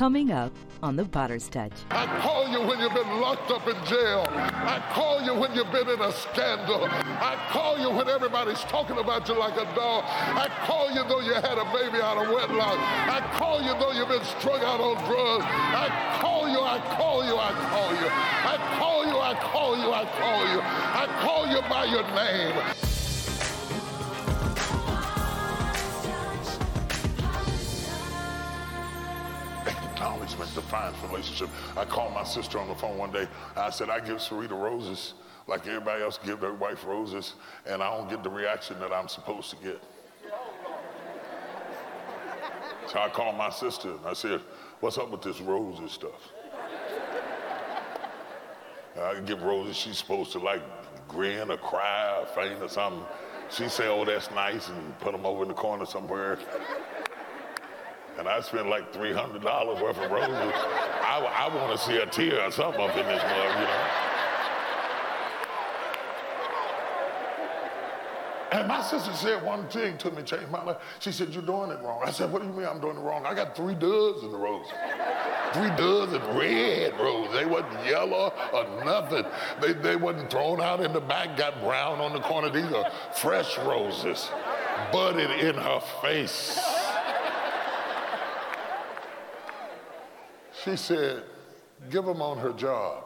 Coming up on The Potter's Touch. I call you when you've been locked up in jail. I call you when you've been in a scandal. I call you when everybody's talking about you like a dog. I call you though you had a baby out of wedlock. I call you though you've been strung out on drugs. I call you, I call you, I call you. I call you, I call you, I call you. I call you by your name. Acknowledgement defines relationship. I called my sister on the phone one day. I said, I give Sarita roses like everybody else give their wife roses, and I don't get the reaction that I'm supposed to get. So I called my sister and I said, what's up with this roses stuff? I give roses, she's supposed to like grin or cry or faint or something. She said, oh, that's nice, and put them over in the corner somewhere. And I spent like $300 worth of roses. I want to see a tear or something up in this mug, you know. And my sister said one thing to me, changed my life. She said, you're doing it wrong. I said, what do you mean I'm doing it wrong? I got 3 dozen roses. 3 dozen red roses. They wasn't yellow or nothing. They wasn't thrown out in the back, got brown on the corner. These are fresh roses, budded in her face. She said, give them on her job.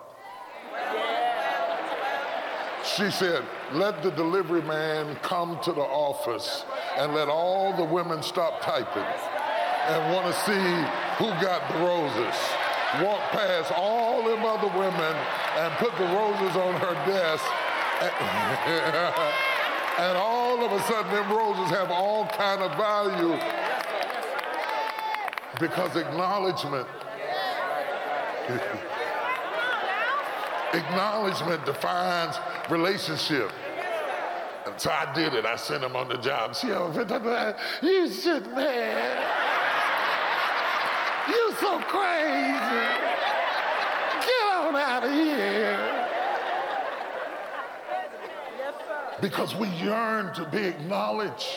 She said, let the delivery man come to the office and let all the women stop typing and want to see who got the roses. Walk past all them other women and put the roses on her desk. And all of a sudden, them roses have all kind of value because acknowledgement defines relationship. And so I did it. I sent him on the job. See how you should, man. You so crazy. Get on out of here. Because we yearn to be acknowledged.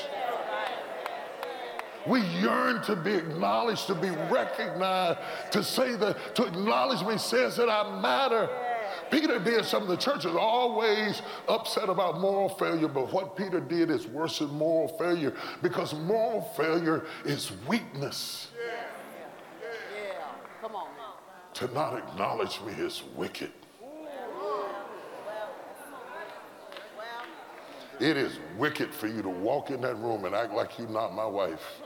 We yearn to be acknowledged, to be recognized, to say that, to acknowledge me says that I matter. Peter did something. The church is always upset about moral failure, but what Peter did is worse than moral failure, because moral failure is weakness. Yeah. Come on. To not acknowledge me is wicked. It is wicked for you to walk in that room and act like you're not my wife.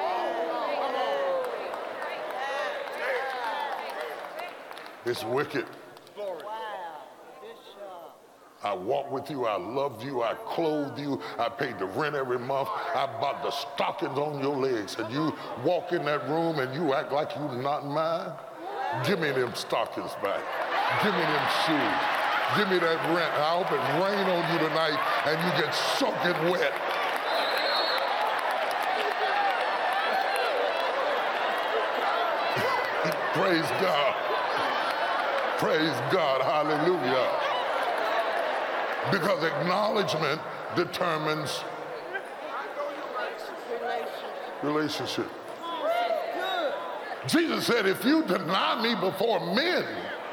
It's wicked. I walk with you, I love you, I clothe you, I paid the rent every month, I bought the stockings on your legs, and you walk in that room and you act like you're not mine? Give me them stockings back. Give me them shoes. Give me that rent. I hope it rain on you tonight and you get soaking wet. Praise God. Praise God. Hallelujah. Because acknowledgement determines relationship. Jesus said, if you deny me before men,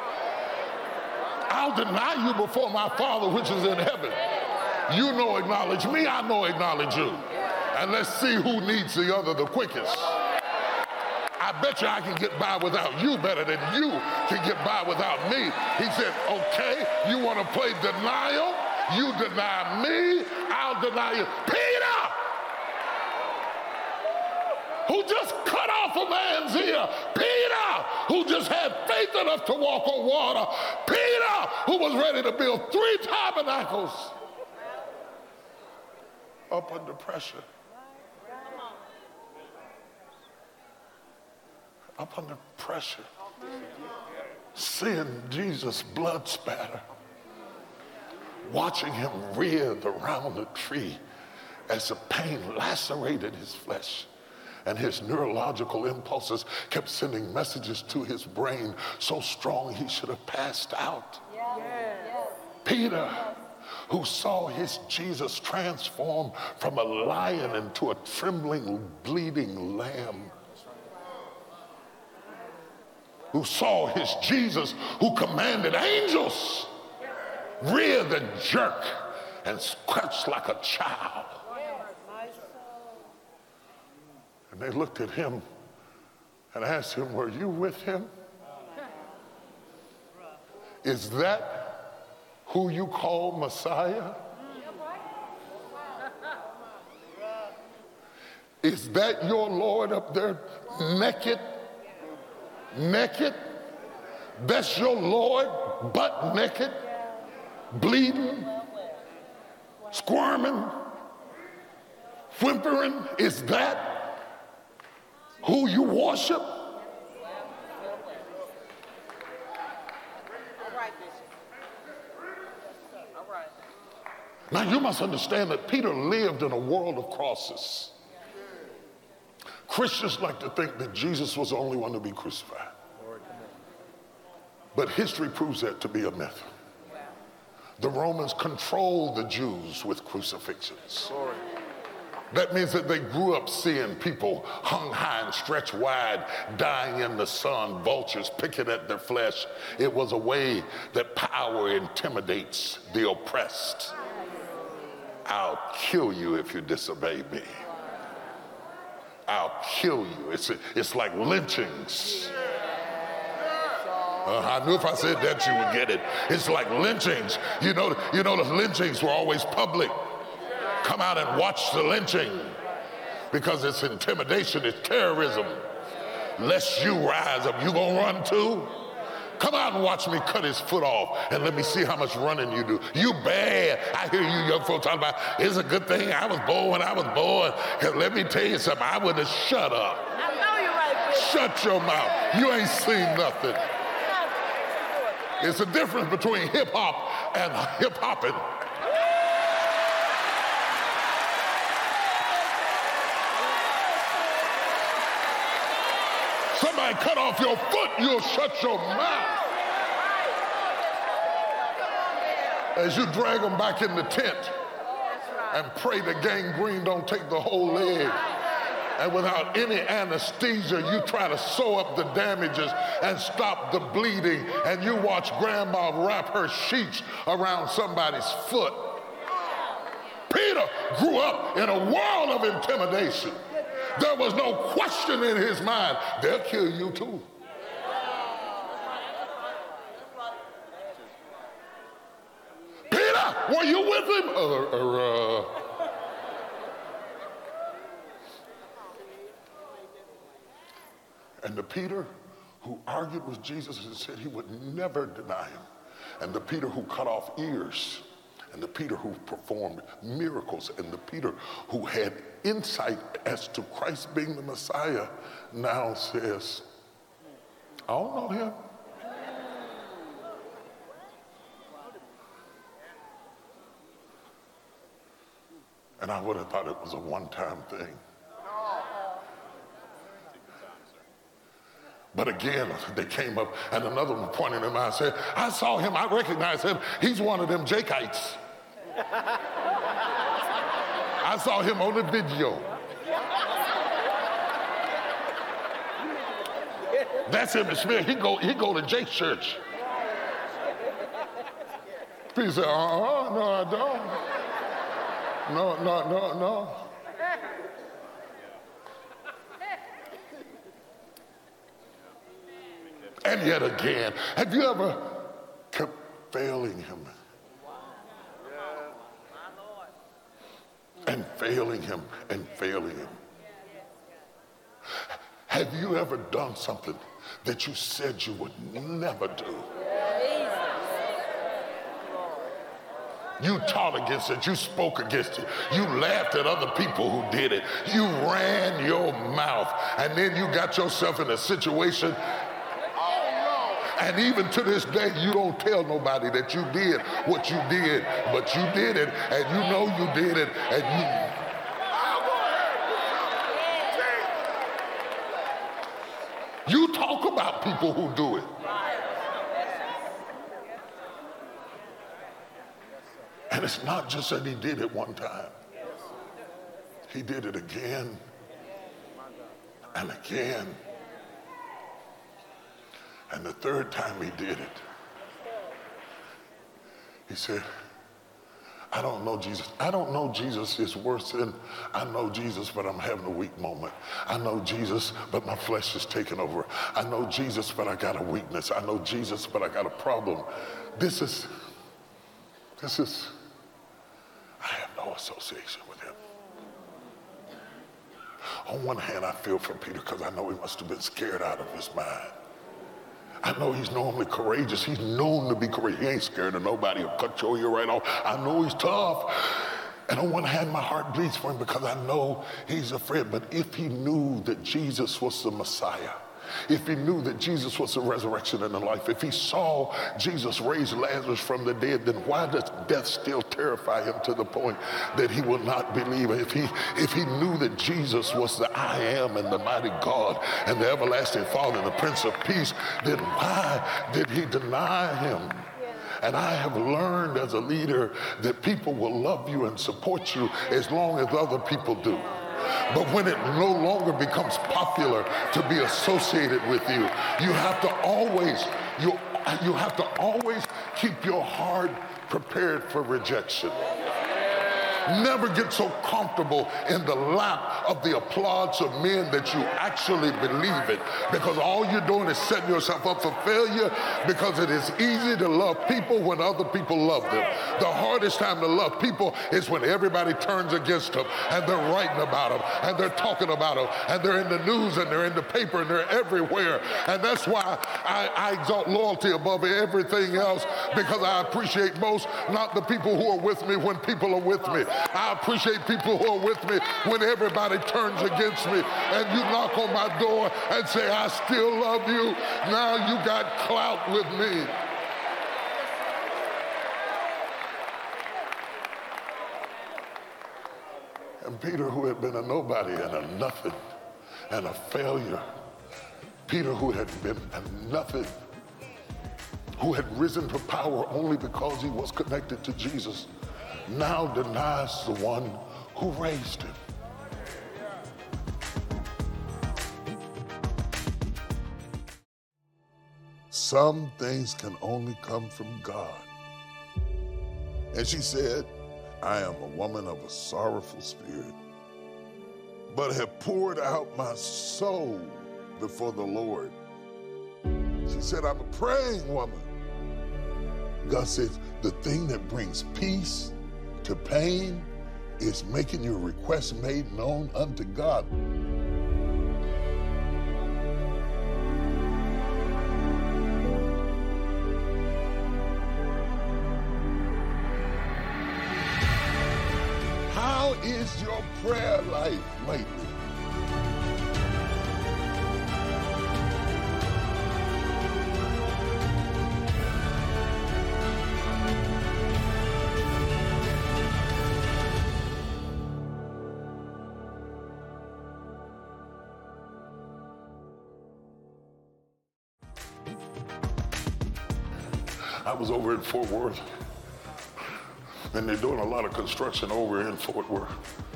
I'll deny you before my Father which is in heaven. You know acknowledge me, I know acknowledge you. And let's see who needs the other the quickest. I bet you I can get by without you better than you can get by without me. He said, okay, you want to play denial? You deny me, I'll deny you. Peter, who just cut off a man's ear. Peter, who just had faith enough to walk on water. Peter, who was ready to build 3 tabernacles. Up under pressure. Up under pressure. Seeing Jesus' blood spatter. Watching him writhe around the tree as the pain lacerated his flesh. And his neurological impulses kept sending messages to his brain so strong he should have passed out. Yes. Peter, who saw his Jesus transform from a lion into a trembling, bleeding lamb. who saw his Jesus, who commanded angels, writhe and jerk and scratch like a child. And they looked at him and asked him, were you with him? Is that who you call Messiah? Is that your Lord up there naked? Naked? That's your Lord butt naked? Bleeding? Squirming? Whimpering? Is that who you worship? Now you must understand that Peter lived in a world of crosses. Christians like to think that Jesus was the only one to be crucified. But history proves that to be a myth. The Romans controlled the Jews with crucifixions. That means that they grew up seeing people hung high and stretched wide, dying in the sun, vultures picking at their flesh. It was a way that power intimidates the oppressed. I'll kill you if you disobey me. I'll kill you. It's like lynchings. I knew if I said that you would get it. It's like lynchings. You know the lynchings were always public. Come out and watch the lynching because it's intimidation, it's terrorism. Lest you rise up, you gonna run too? Come out and watch me cut his foot off and let me see how much running you do. You bad. I hear you young folks talking about, it's a good thing I was born when I was born. Because let me tell you something, I would have shut up. I know you're right, Bishop. Shut your mouth. You ain't seen nothing. It's a difference between hip hop and hip hopping. Somebody cut off your foot, you'll shut your mouth. As you drag them back in the tent and pray the gangrene don't take the whole leg. And without any anesthesia, you try to sew up the damages and stop the bleeding. And you watch grandma wrap her sheets around somebody's foot. Peter grew up in a world of intimidation. There was no question in his mind, they'll kill you too. Peter, were you with him? And the Peter who argued with Jesus and said he would never deny him. And the Peter who cut off ears. And the Peter who performed miracles, and the Peter who had insight as to Christ being the Messiah now says, I don't know him. And I would have thought it was a one-time thing. But again, they came up, and another one pointed him out and said, I saw him, I recognize him. He's one of them Jakites. I saw him on the video. That's him, Smith. He go to Jake's church. He said, no, I don't. No. And yet again, have you ever kept failing him? And failing him and failing him. Have you ever done something that you said you would never do? You taught against it. You spoke against it. You laughed at other people who did it. You ran your mouth. And then you got yourself in a situation. And even to this day, you don't tell nobody that you did what you did, but you did it, and you know you did it, and you talk about people who do it. And it's not just that he did it one time. He did it again and again And the third time he did it, he said, I don't know Jesus. I don't know Jesus is worse than I know Jesus, but I'm having a weak moment. I know Jesus, but my flesh is taking over. I know Jesus, but I got a weakness. I know Jesus, but I got a problem. This is, I have no association with him. On one hand, I feel for Peter because I know he must have been scared out of his mind. I know he's normally courageous. He's known to be courageous. He ain't scared of nobody. He'll cut your ear right off. I know he's tough. And on one hand, my heart bleeds for him because I know he's afraid. But if he knew that Jesus was the Messiah, if he knew that Jesus was the resurrection and the life, if he saw Jesus raise Lazarus from the dead, then why does death still terrify him to the point that he will not believe? If he knew that Jesus was the I am and the mighty God and the everlasting Father and the Prince of Peace, then why did he deny him? And I have learned as a leader that people will love you and support you as long as other people do. But when it no longer becomes popular to be associated with you, you have to always keep your heart prepared for rejection. Never get so comfortable in the lap of the applause of men that you actually believe it, because all you're doing is setting yourself up for failure, because it is easy to love people when other people love them. The hardest time to love people is when everybody turns against them and they're writing about them and they're talking about them and they're in the news and they're in the paper and they're everywhere. And that's why I exalt loyalty above everything else, because I appreciate most not the people who are with me when people are with me. I appreciate people who are with me when everybody turns against me and you knock on my door and say, I still love you. Now you got clout with me. And Peter, who had been a nobody and a nothing and a failure, Peter, who had been a nothing, who had risen to power only because he was connected to Jesus, now denies the one who raised him. Some things can only come from God. And she said, I am a woman of a sorrowful spirit, but have poured out my soul before the Lord. She said, I'm a praying woman. God says, the thing that brings peace to pain is making your request made known unto God. How is your prayer life lately? I was over in Fort Worth, and they're doing a lot of construction over in Fort Worth.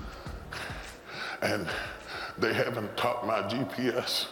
And they haven't taught my GPS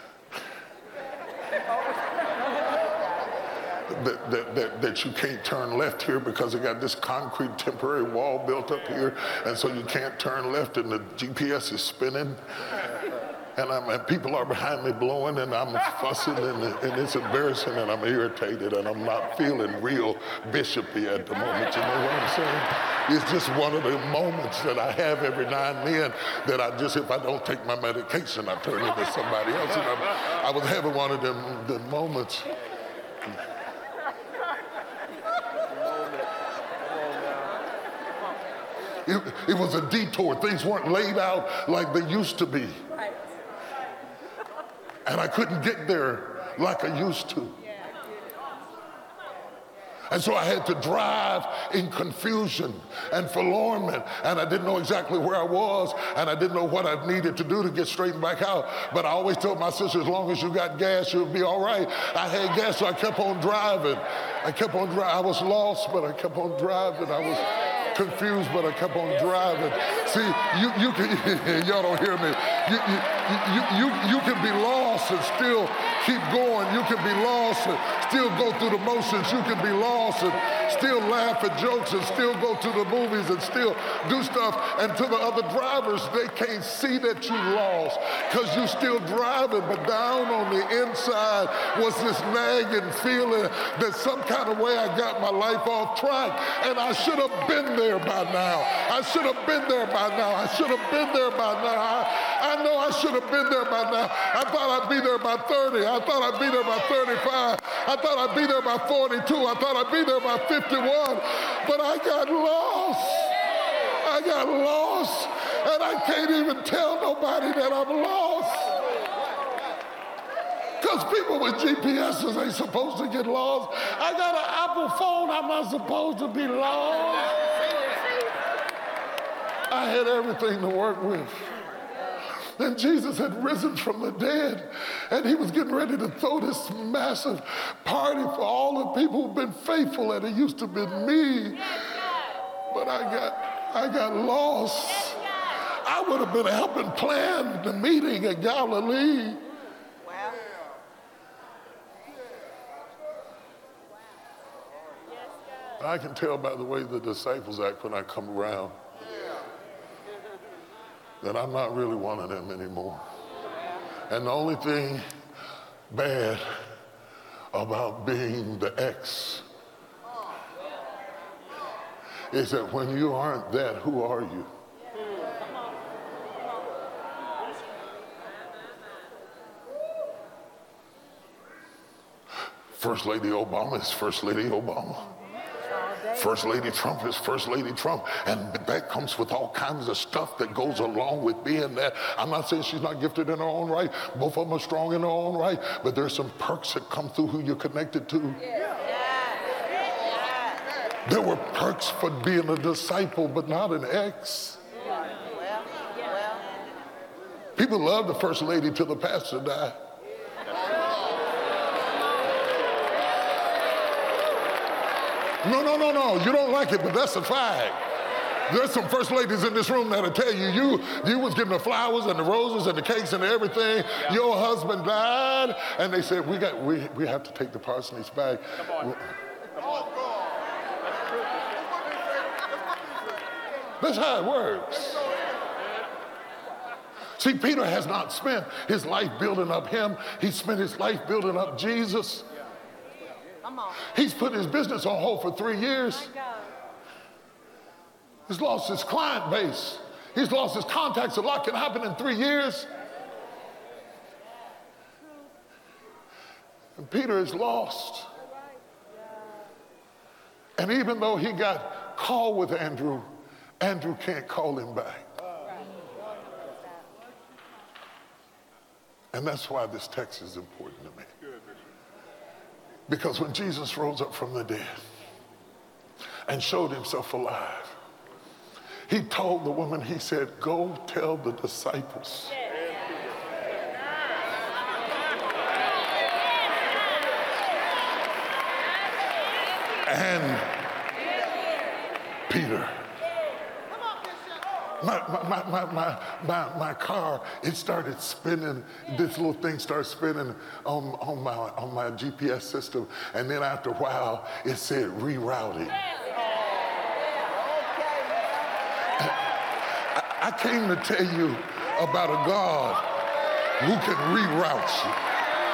that you can't turn left here because they got this concrete temporary wall built up here, and so you can't turn left, and the GPS is spinning. And people are behind me blowing, and I'm fussing, and it's embarrassing, and I'm irritated, and I'm not feeling real bishopy at the moment. You know what I'm saying? It's just one of the moments that I have every now and then that I just, if I don't take my medication, I turn into somebody else. And I was having one of them moments. It was a detour. Things weren't laid out like they used to be. And I couldn't get there like I used to. And so I had to drive in confusion and forlornment, and I didn't know exactly where I was, and I didn't know what I needed to do to get straightened back out. But I always told my sister, as long as you got gas, you'll be all right. I had gas, so I kept on driving. I was lost, but I kept on driving. I was confused, but I kept on driving. See, you can, y'all don't hear me. You can be lost and still keep going. You can be lost and still go through the motions. You can be lost and still laugh at jokes and still go to the movies and still do stuff. And to the other drivers, they can't see that you lost because you still driving, but down on the inside was this nagging feeling that some kind of way I got my life off track, and I should have been there by now. I should have been there by now. I should have been there by now. I know I should have been there by now. I thought I'd be there by 30. I thought I'd be there by 35. I thought I'd be there by 42. I thought I'd be there by 51. But I got lost. I got lost. And I can't even tell nobody that I'm lost. Because people with GPSs ain't supposed to get lost. I got an Apple phone. I'm not supposed to be lost. I had everything to work with. Then Jesus had risen from the dead, and he was getting ready to throw this massive party for all the people who've been faithful, and it used to be me. But I got lost. I would have been helping plan the meeting at Galilee. I can tell by the way the disciples act when I come around that I'm not really one of them anymore. And the only thing bad about being the ex is that when you aren't that, who are you? First Lady Obama is First Lady Obama. First Lady Trump is First Lady Trump. And that comes with all kinds of stuff that goes along with being that. I'm not saying she's not gifted in her own right. Both of them are strong in their own right. But there's some perks that come through who you're connected to. There were perks for being a disciple, but not an ex. People love the First Lady till the pastor died. No, you don't like it, but that's a fact. There's some first ladies in this room that'll tell you, you was getting the flowers and the roses and the cakes and everything. Yeah. Your husband died, and they said, we have to take the parsonage back. Come on. That's how it works. See, Peter has not spent his life building up him. He spent his life building up Jesus. He's put his business on hold for 3 years. He's lost his client base. He's lost his contacts. A lot can happen in 3 years. And Peter is lost. And even though he got called with Andrew, Andrew can't call him back. And that's why this text is important to me. Because when Jesus rose up from the dead and showed himself alive, he told the woman, he said, go tell the disciples. And Peter. My car, it started spinning. This little thing started spinning on my GPS system. And then after a while, it said rerouting. I came to tell you about a God who can reroute you.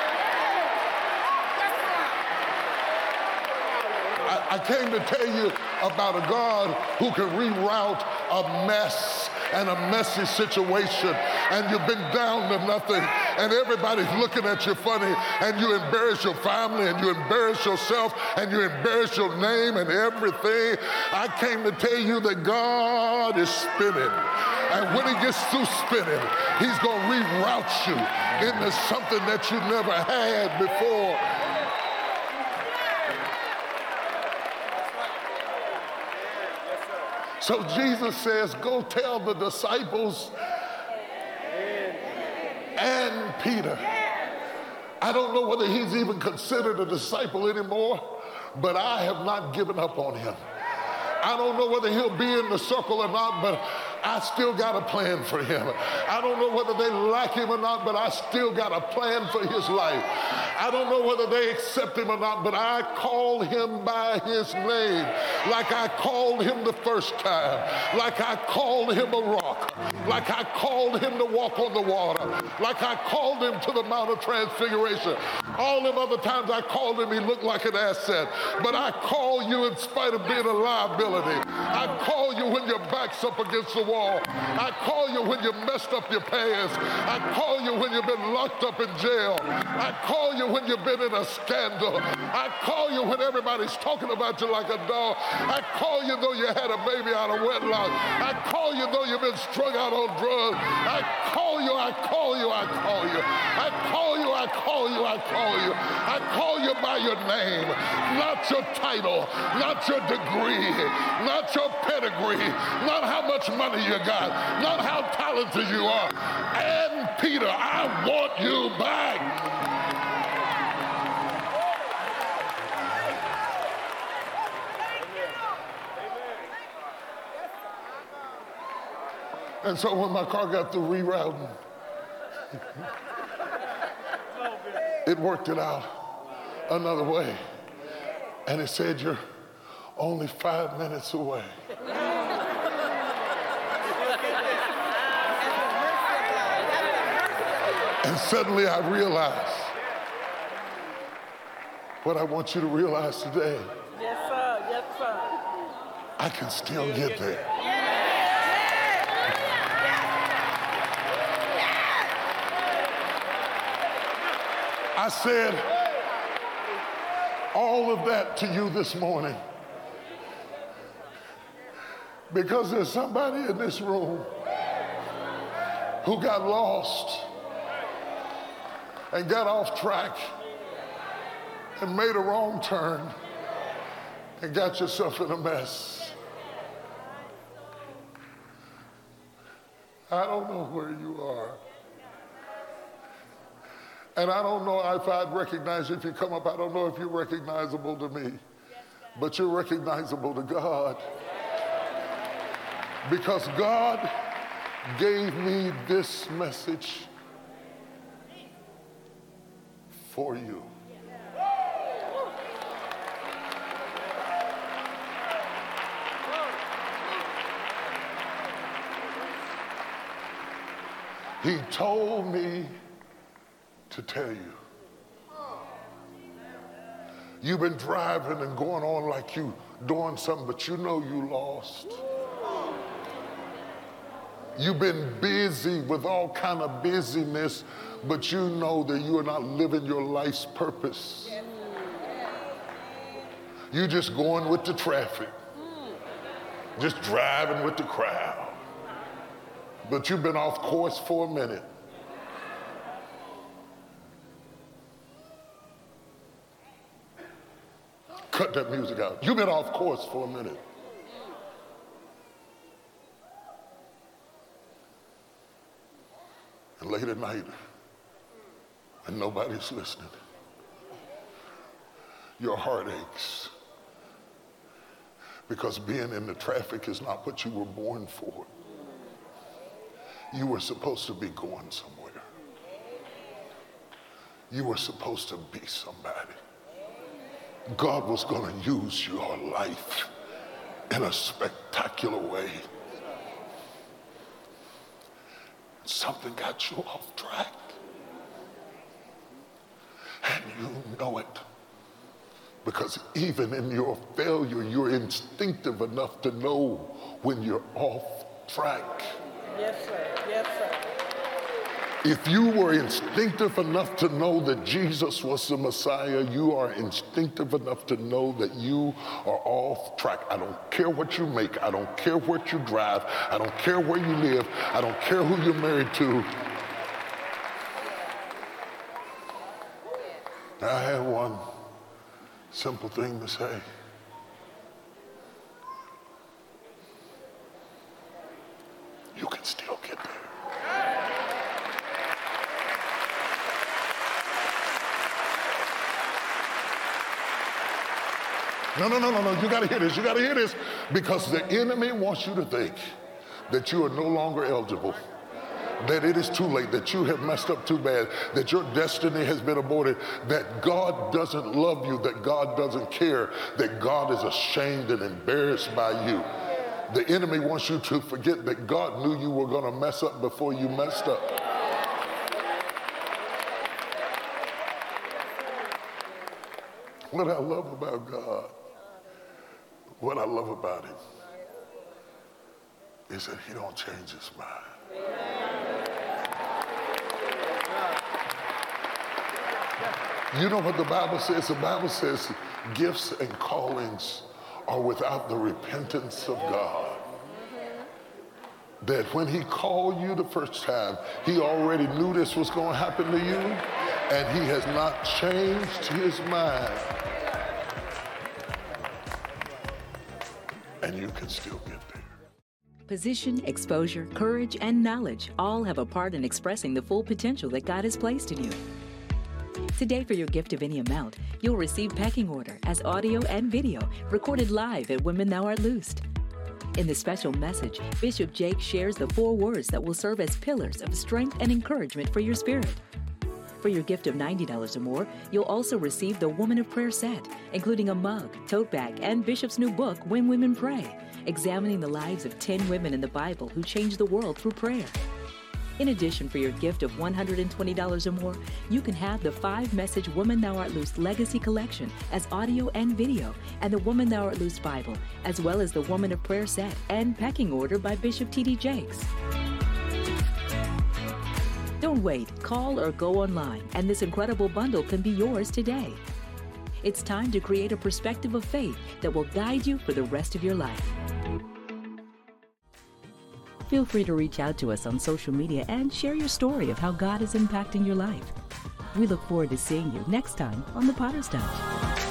I came to tell you about a God who can reroute a mess and a messy situation, and you've been down to nothing, and everybody's looking at you funny, and you embarrass your family, and you embarrass yourself, and you embarrass your name and everything. I came to tell you that God is spinning, and when he gets through spinning, he's going to reroute you into something that you never had before. So Jesus says, go tell the disciples and Peter. I don't know whether he's even considered a disciple anymore, but I have not given up on him. I don't know whether he'll be in the circle or not, but I still got a plan for him. I don't know whether they like him or not, but I still got a plan for his life. I don't know whether they accept him or not, but I call him by his name, like I called him the first time, like I called him a rock, like I called him to walk on the water, like I called him to the Mount of Transfiguration. All them other times I called him, he looked like an asset. But I call you in spite of being a liability. I call you when your back's up against the wall. I call you when you messed up your past. I call you when you've been locked up in jail. I call you when you've been in a scandal. I call you when everybody's talking about you like a dog. I call you though you had a baby out of wedlock. I call you though you've been strung out on drugs. I call you, I call you, I call you. I call you, I call you, I call you. I call you by your name, not your title, not your degree, not your pedigree, not how much money you got, not how talented you are. And Peter, I want you back. And so when my car got through rerouting, it worked it out another way. And it said, you're only 5 minutes away. And suddenly I realized what I want you to realize today. Yes, sir. Yes, sir. I can still get there. I said all of that to you this morning because there's somebody in this room who got lost and got off track and made a wrong turn and got yourself in a mess. I don't know where you are. And I don't know if I'd recognize you if you come up. I don't know if you're recognizable to me, but you're recognizable to God. Because God gave me this message for you. He told me to tell you. You've been driving and going on like you doing something, but you know you lost. You've been busy with all kind of busyness, but you know that you are not living your life's purpose. You're just going with the traffic, just driving with the crowd. But you've been off course for a minute. Cut that music out. You've been off course for a minute. And late at night, and nobody's listening, your heart aches because being in the traffic is not what you were born for. You were supposed to be going somewhere. You were supposed to be somebody. God was going to use your life in a spectacular way. Something got you off track. And you know it. Because even in your failure, you're instinctive enough to know when you're off track. Yes, sir. Yes, sir. If you were instinctive enough to know that Jesus was the Messiah, you are instinctive enough to know that you are off track. I don't care what you make. I don't care what you drive. I don't care where you live. I don't care who you're married to. I have one simple thing to say. You can still get there. No. You got to hear this. You got to hear this because the enemy wants you to think that you are no longer eligible, that it is too late, that you have messed up too bad, that your destiny has been aborted, that God doesn't love you, that God doesn't care, that God is ashamed and embarrassed by you. The enemy wants you to forget that God knew you were going to mess up before you messed up. What I love about God, what I love about him, is that he don't change his mind. You know what the Bible says? The Bible says gifts and callings are without the repentance of God. That when he called you the first time, he already knew this was going to happen to you, and he has not changed his mind. And you can still get there. Position, exposure, courage, and knowledge all have a part in expressing the full potential that God has placed in you. Today, for your gift of any amount, you'll receive packing order as audio and video recorded live at Women Thou Art Loosed. In this special message, Bishop Jake shares the 4 words that will serve as pillars of strength and encouragement for your spirit. For your gift of $90 or more, you'll also receive the Woman of Prayer set, including a mug, tote bag, and Bishop's new book, When Women Pray, examining the lives of 10 women in the Bible who changed the world through prayer. In addition, for your gift of $120 or more, you can have the 5-message Woman Thou Art Loosed Legacy Collection as audio and video, and the Woman Thou Art Loosed Bible, as well as the Woman of Prayer set and packing order by Bishop T.D. Jakes. Don't wait, call or go online, and this incredible bundle can be yours today. It's time to create a perspective of faith that will guide you for the rest of your life. Feel free to reach out to us on social media and share your story of how God is impacting your life. We look forward to seeing you next time on The Potter's Touch.